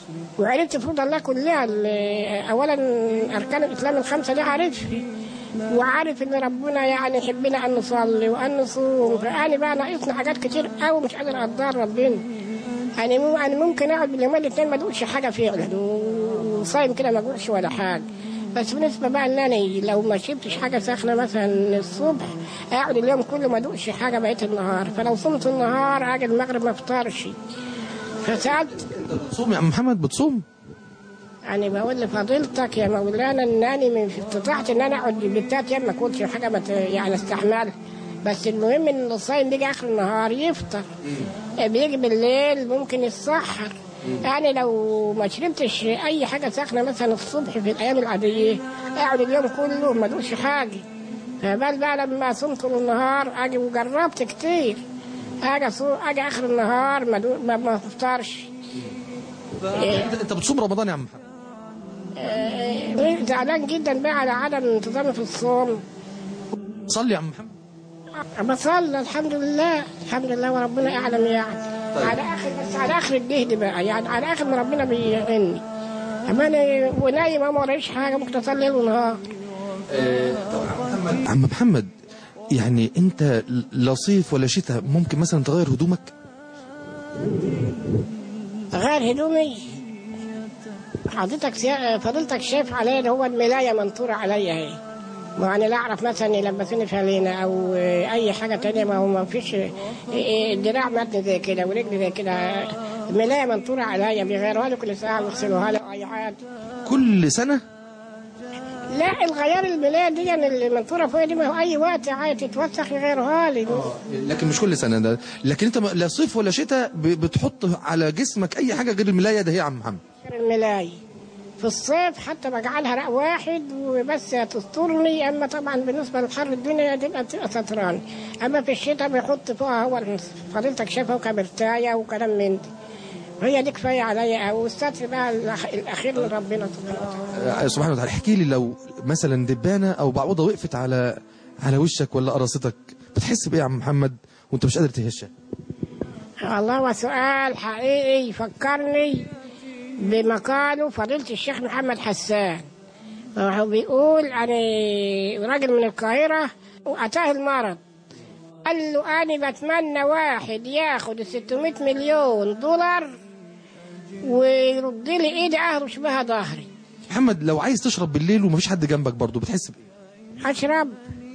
وعرفت فروض الله كلها. اولا اركان الاسلام الخمسه دي عارفها، وعارف ان ربنا يعني يحبنا ان نصلي وان نصوم. فانا بقى ناقصني حاجات كتير قوي مش قادر اقدر ربنا. يعني مو انا ممكن اقعد باليومين الاثنين ما ادوقش حاجه فعلا، وصايم كده ما ادوقش ولا حاجه. بس بالنسبه بقى ان انا لو ما شربتش حاجه ساخنه مثلا الصبح اقعد اليوم كله ما ادوقش حاجه بقيه النهار. فلو صمت النهار اجي المغرب ما افطرش. فسالت بتصوم يا عم محمد؟ بتصوم؟ يعني بقول لفضيلتك يا مولانا ان انا من في استطاعتي ان انا اقعد بالتلات ايام ما اكلش حاجه ما يعني استحملها. بس المهم ان الصايم بيجي اخر النهار يفطر، بيجي بالليل ممكن يتسحر. يعني لو ما شربتش اي حاجه ساخنه مثلا الصبح في الايام العاديه اقعد اليوم كله ما ادوقش حاجه. فبال بقى لما صمت طول النهار اجي وجربت كتير اجي اجي اخر النهار ما ما, ما افطرش. انت بتصوم رمضان يا عم محمد؟ آه زعلان جدا بقى على عدم انتظامي في الصوم. صلي يا عم محمد. بصلي الحمد لله الحمد لله وربنا اعلم يعني. طيب. على اخر بس على اخر الجهد بقى يعني على اخر ما ربنا بيعني. اما انا ونايم ما ورايش حاجه ممكن اصلي ليل ونهار. آه طبعا عم محمد، يعني انت لا صيف ولا شتاء ممكن مثلا تغير هدومك؟ غير هدومي؟ حضرتك فضلتك شايف عليا ده هو الملايه منطوره عليا اهي. ما انا لا اعرف مثلا يلبسوني فالينه او اي حاجه تانية. ما هو ما فيش الدراع متن زي كده ورجلي زي كده. الملايه منطوره عليا بيغيروها لي كل ساعه ويغسلوها لي اي حاجه. كل سنه؟ لا الغيار الملايه دي يعني اللي منطوره فوق دي ما هو اي وقت عادي تتوسخ يغيروها لي. لكن مش كل سنه ده. لكن انت لا صيف ولا شتاء بتحط على جسمك اي حاجه غير الملايه ده هي يا عم محمد؟ غير الملايه. في الصيف حتى بجعلها رق واحد وبس تسترني. اما طبعا بالنسبه للحر الدنيا تبقى تبقى ستراني. اما في الشتاء بيحط فوقها هو فضيلتك شايفها وكبرتايه وكلام من دي. هي دي كفايه عليا. والستر بقى الاخير من ربنا سبحانه وتعالى. احكي لي لو مثلا دبانه او بعوضه وقفت على على وشك ولا قراصتك بتحس بايه يا عم محمد وانت مش قادر تهشها؟ والله هو سؤال حقيقي فكرني بمقاله فضيلة الشيخ محمد حسان. هو بيقول أنا راجل من القاهرة وأتاه المرض. قال له أنا بتمنى واحد ياخد ستمائة مليون دولار ويرد لي إيدي أهرش بها ظهري. محمد لو عايز تشرب بالليل ومفيش حد جنبك برضه بتحس بإيه؟ أشرب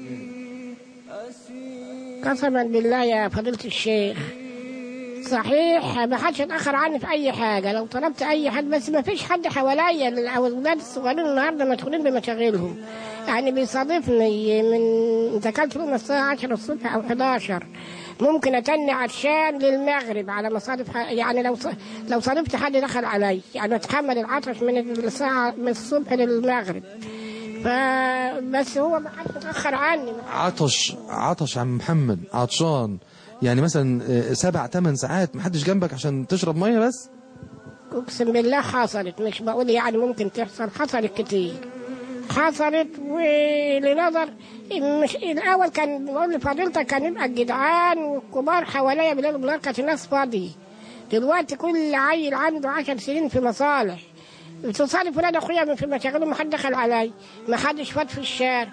قسما بالله يا فضيلة الشيخ. صحيح ما حدش اتاخر عني في اي حاجه لو طلبت اي حد. بس ما فيش حد حواليا. الاولاد الصغيرين النهارده مشغولين بمشاغلهم. يعني بيصادفني من اذا كانت لهم الساعه عشرة الصبح او حداشر ممكن اتني عطشان للمغرب على مصادف. يعني لو لو صادفت حد دخل علي يعني اتحمل العطش من الساعه من الصبح للمغرب. فبس هو ما حد متاخر عني. عطش عطش عم محمد عطشان يعني مثلا سبع ثمان ساعات محدش جنبك عشان تشرب ميه بس؟ اقسم بالله حصلت. مش بقول يعني ممكن تحصل. حصلت كتير حصلت. ولنظر مش الاول كان بقول لفضيلتك كان يبقى الجدعان والكبار حواليا بالليل بالنهار كانت الناس فاضيه. دلوقتي كل عيل عنده عشر سنين في مصالح. تصادف ولاد اخويا في مشاغلهم ما حد دخل علي ما حدش فات في الشارع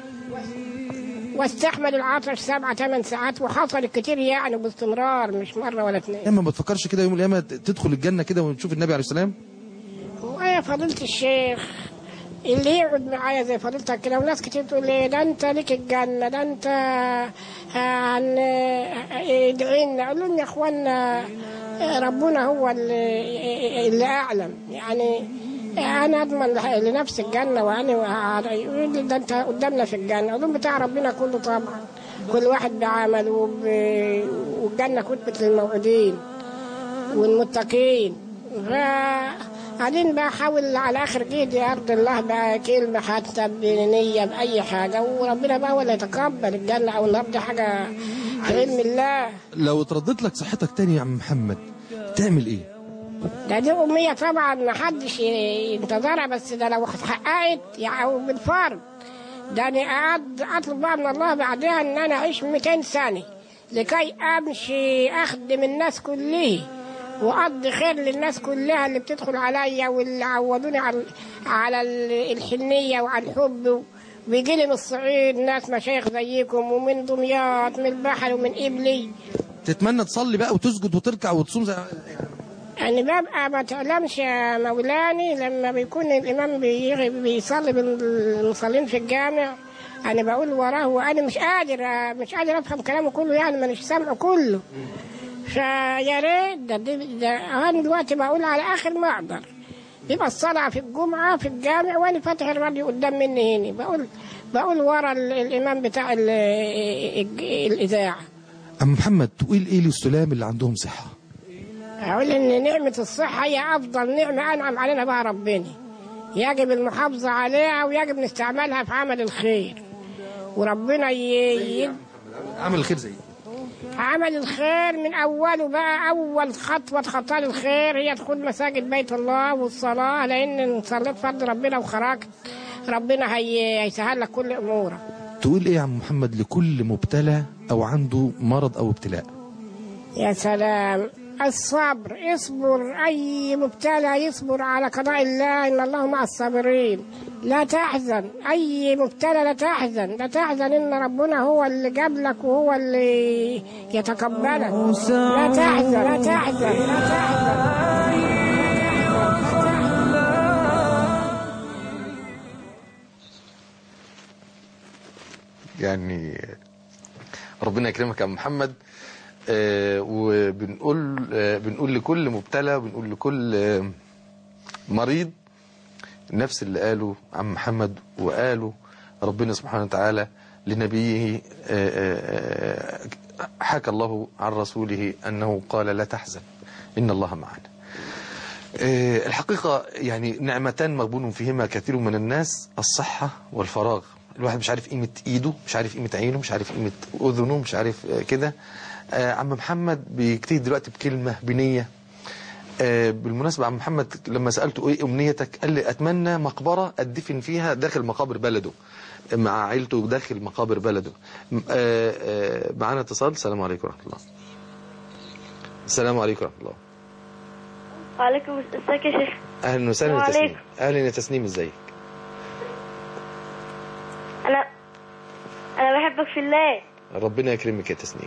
واستحمل العطش سبعة ثمان ساعات. وحصل كتير يعني باستمرار مش مرة ولا اثنين. اما ما تفكرش كده يوم القيامة تدخل الجنة كده ونشوف النبي عليه السلام؟ ويا فضيلة الشيخ اللي يقعد معايا زي فضيلتك كده وناس كتير تقول لي ده انت ليك الجنة ده انت عن ادعي لنا. اقول لهم يا اخوانا ربنا هو اللي, اللي اعلم. يعني انا اضمن لنفسي الجنه وانا يقول لي ده انت قدامنا في الجنه. اقول لهم بتاع ربنا كله طبعا كل واحد بعمله وب... والجنه كتبت للموعودين والمتقين. فقاعدين بقى احاول على اخر جيدي ارضي الله بقى كلمه حتى بنيه باي حاجه وربنا بقى ولا يتقبل الجنه او النار. دي حاجه بعلم الله. لو اتردت لك صحتك تاني يا عم محمد تعمل ايه؟ ده دي أمية طبعا ما حدش ينتظرها. بس ده لو اتحققت يعني بالفرض ده أنا قاعد أطلب بقى من الله بعدها إن أنا أعيش مئتين سنة لكي أمشي أخدم الناس كلها وأقضي خير للناس كلها اللي بتدخل عليا واللي عودوني على على الحنية وعلى الحب. بيجي لي من الصعيد ناس مشايخ زيكم ومن دمياط من البحر ومن قبلي. تتمنى تصلي بقى وتسجد وتركع وتصوم زي يعني ببقى ما تعلمش يا مولاني لما بيكون الإمام بيصلي بالمصلين في الجامع، أنا بقول وراه وأنا مش قادر مش قادر أفهم كلامه كله، يعني مانيش سامعه كله. فيا ريت ده, ده أنا دلوقتي بقول على آخر ما أقدر يبقى الصلاة في الجمعة في الجامع وأنا فاتح الراديو قدام مني هنا، بقول بقول ورا الإمام بتاع الإذاعة. أم محمد تقول إيه للسلام اللي عندهم صحة؟ أقول إن نعمة الصحة هي أفضل نعمة أنعم علينا بها ربنا، يجب المحافظة عليها ويجب نستعملها في عمل الخير. وربنا ي... عمل الخير زي عمل الخير من أوله بقى. أول خطوة خطوة الخير هي دخول مساجد بيت الله والصلاة، لأن صليت فرض ربنا وخرجت ربنا هي... هيسهل لك كل أمورك. تقول إيه يا عم محمد لكل مبتلى أو عنده مرض أو ابتلاء؟ يا سلام، الصبر، اصبر، أي مبتلى يصبر على قضاء الله، إن الله مع الصابرين. لا تحزن، أي مبتلى لا تحزن، لا تحزن، إن ربنا هو اللي جاب لك وهو اللي يتقبلك. لا تحزن لا تحزن لا تحزن. يعني ربنا يكرمك يا محمد. آه وبنقول آه بنقول لكل مبتلى وبنقول لكل آه مريض نفس اللي قاله عم محمد وقاله ربنا سبحانه وتعالى لنبيه. آه آه حكى الله عن رسوله أنه قال لا تحزن إن الله معنا. آه الحقيقة يعني نعمتان مغبون فيهما كثير من الناس، الصحة والفراغ. الواحد مش عارف قيمة ايده، مش عارف قيمة عينه، مش عارف قيمة اذنه، مش عارف آه كده. آه عم محمد بيجتهد دلوقتي بكلمة بنية. آه بالمناسبة عم محمد لما سألته ايه امنيتك قال لي اتمنى مقبرة ادفن فيها داخل مقابر بلده مع عائلته داخل مقابر بلده. آه آه معانا اتصال. السلام عليكم ورحمة الله. السلام عليكم ورحمة الله. وعليكم السلام. ازيك يا شيخ؟ اهلا وسهلا يا تسنيم. اهلا يا تسنيم، ازيك؟ انا انا بحبك في الله. ربنا يكرمك يا تسنيم.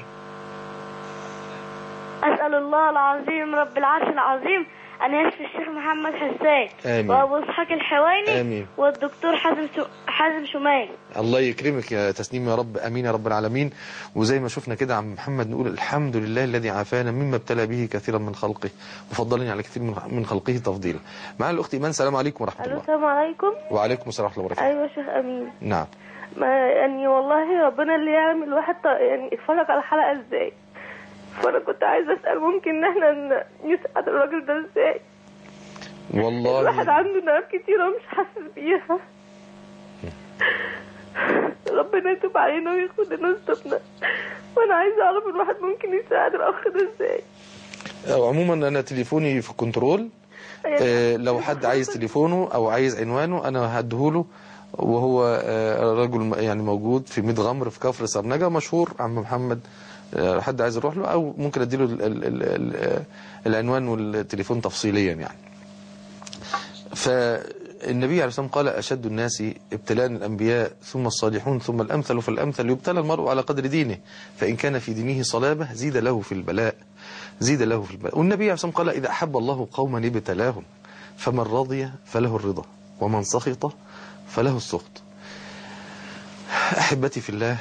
أسأل الله العظيم رب العرش العظيم أن يشفي الشيخ محمد حسان آمين. وأبو إسحاق الحويني آمين. والدكتور حازم شو... حازم شمال. الله يكرمك يا تسنيم يا رب. أمين يا رب العالمين. وزي ما شفنا كده عم محمد نقول الحمد لله الذي عافانا مما ابتلى به كثيرا من خلقه وفضلني على كثير من خلقه تفضيلا. معنا الأخت إيمان. السلام عليكم ورحمة الله. السلام عليكم. وعليكم السلام ورحمة الله وبركاته. أيوة يا شيخ أمين. نعم. ما يعني والله ربنا اللي يعلم الواحد يعني اتفرج على الحلقة ازاي، فأنا كنت عايزة أسأل ممكن إن احنا نساعد الراجل ده ازاي؟ والله الواحد عنده نعم كتيرة ومش حاسس بيها. ربنا يتوب علينا وياخد لنا ذنوبنا، وأنا عايزة أعرف الواحد ممكن يساعد الأخ ده ازاي. عموما أنا تليفوني في كنترول. آه لو حد عايز تليفونه أو عايز عنوانه أنا هديهوله، وهو آه رجل يعني موجود في ميت غمر في كفر سرنجة مشهور عم محمد. حد عايز يروح له او ممكن اديله ال ال ال العنوان والتليفون تفصيليا يعني. فالنبي عليه الصلاه والسلام قال اشد الناس ابتلاء الانبياء ثم الصالحون ثم الامثل فالامثل، يبتلى المرء على قدر دينه فان كان في دينه صلابه زيد له في البلاء زيد له في البلاء. والنبي عليه الصلاه والسلام قال اذا احب الله قوما ابتلاهم فمن رضي فله الرضا ومن سخط فله السخط. احبتي في الله،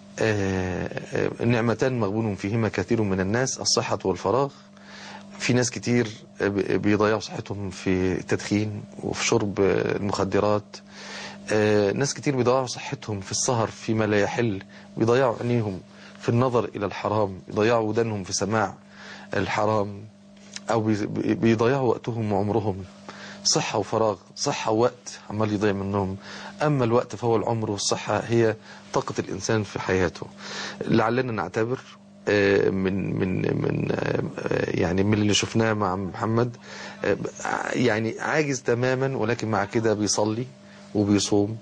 نعمتان مغبون فيهما كثير من الناس، الصحة والفراغ. في ناس كتير بيضيعوا صحتهم في التدخين وفي شرب المخدرات. ناس كتير بيضيعوا صحتهم في السهر فيما لا يحل، بيضيعوا عينيهم في النظر إلى الحرام، بيضيعوا ودانهم في سماع الحرام، أو بيضيعوا وقتهم وعمرهم. صحة وفراغ، صحة ووقت عمال يضيع منهم. أما الوقت فهو العمر، والصحة هي طاقة الإنسان في حياته. لعلنا نعتبر من من من يعني من اللي شفناه مع محمد يعني عاجز تماما، ولكن مع كده بيصلي وبيصوم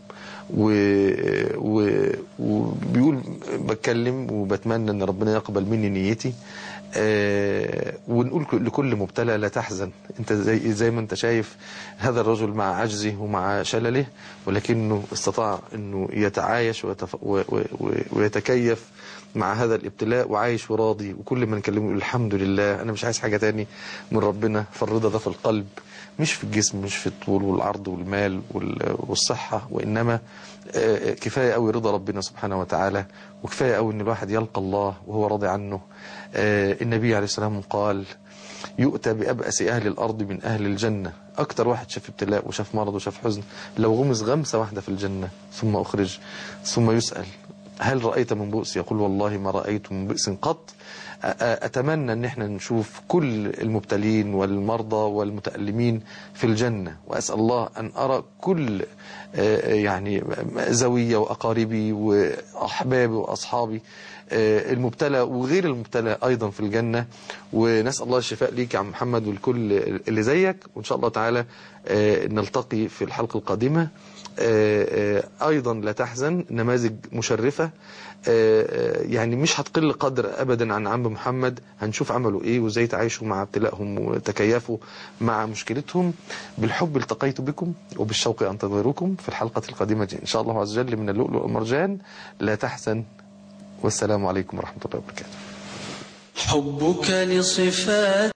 وبيقول بتكلم وبتمنى ان ربنا يقبل مني نيتي. آه ونقول لكل مبتلى لا تحزن. انت زي, زي ما انت شايف هذا الرجل مع عجزه ومع شلله، ولكنه استطاع انه يتعايش ويتف... و... و... ويتكيف مع هذا الابتلاء وعايش وراضي، وكل ما نكلمه يقول الحمد لله انا مش عايز حاجة تاني من ربنا. فالرضا ده في القلب مش في الجسم، مش في الطول والعرض والمال والصحة، وإنما كفاية قوي رضا ربنا سبحانه وتعالى، وكفاية قوي ان الواحد يلقى الله وهو راضي عنه. النبي عليه السلام قال يؤتى بأبأس أهل الأرض من أهل الجنة. أكتر واحد شاف ابتلاء وشاف مرض وشاف حزن لو غمس غمسة واحدة في الجنة ثم أخرج ثم يسأل هل رأيت من بؤس؟ يقول والله ما رأيت من بؤس قط. أتمنى أن احنا نشوف كل المبتلين والمرضى والمتألمين في الجنة، وأسأل الله أن أرى كل يعني زوية وأقاربي وأحبابي وأصحابي المبتلى وغير المبتلى أيضا في الجنة. ونسأل الله الشفاء ليك يا عم محمد والكل اللي زيك، وإن شاء الله تعالى نلتقي في الحلقة القادمة. أيضا لا تحزن، نماذج مشرفة يعني مش هتقل قدر أبدا عن عم محمد. هنشوف عملوا إيه وإزاي تعايشوا مع ابتلائهم وتكيفوا مع مشكلتهم. بالحب التقيت بكم وبالشوق أنتظركم في الحلقة القادمة إن شاء الله عز وجل من اللؤلؤ والمرجان. لا تحزن، والسلام عليكم ورحمة الله وبركاته. حبك لصفات